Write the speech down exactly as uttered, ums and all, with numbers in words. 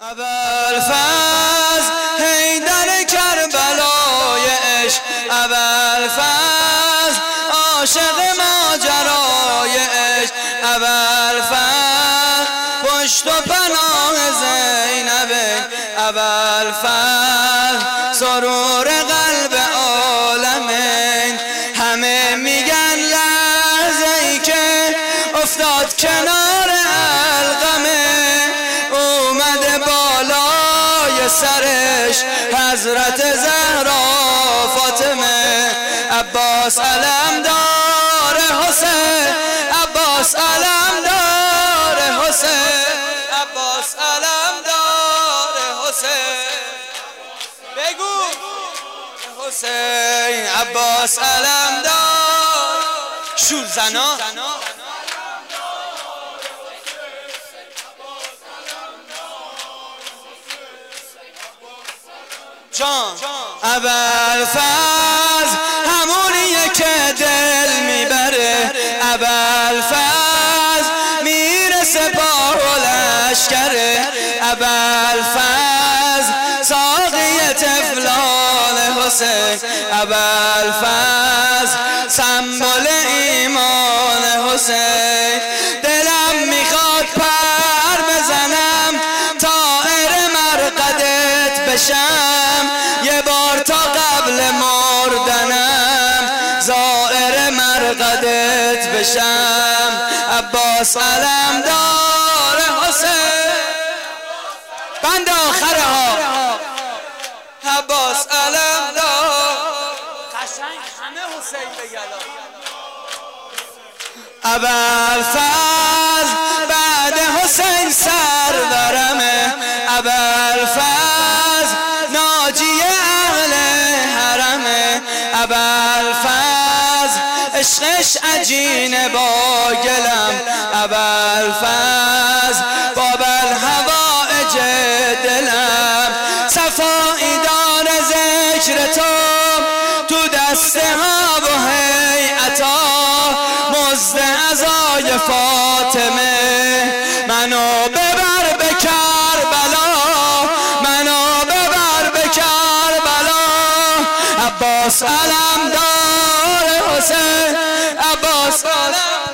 ابوالفضل حیدر کربلای عشق، ابوالفضل عاشق ماجرای عشق، ابوالفضل پشت و پناه زینب، ابوالفضل سرور قلب عالمین. همه میگن لحظه‌ای که افتاد کنار القمه، اومده بالای سرش حضرت زهرا فاطمه. عباس علمدار حسین، عباس علمدار حسین، عباس علمدار حسین. بگو حسین، عباس علمدار شور زنا. جان ابوالفضل همونیه که دل میبره، ابوالفضل میرسه با لشکره، ابوالفضل ساقی طفلان حسین، ابوالفضل سمبل ایمان حسین. دلم میخواد پر بزنم طائر مرقدت بشم، یه بار تا قبل مردنم زائر مرقدت بشم. عباس علمدار حسین، بند آخره ها. عباس علمدار قشنگ همه حسین بگلا. ابوالفضل بعد حسین سردارمه، ابوالفضل ناجی اهل حرمه، ابوالفضل عشقش عجینه با گلم، ابوالفضل باب الحوائج دلم. صفایی دار ذکر تو تو دستها و هیئتا، مزد عزای فاطمه منو ببر به کربلا، منو ببر به کربلا. عباس علمدار حسین، عباس علمدار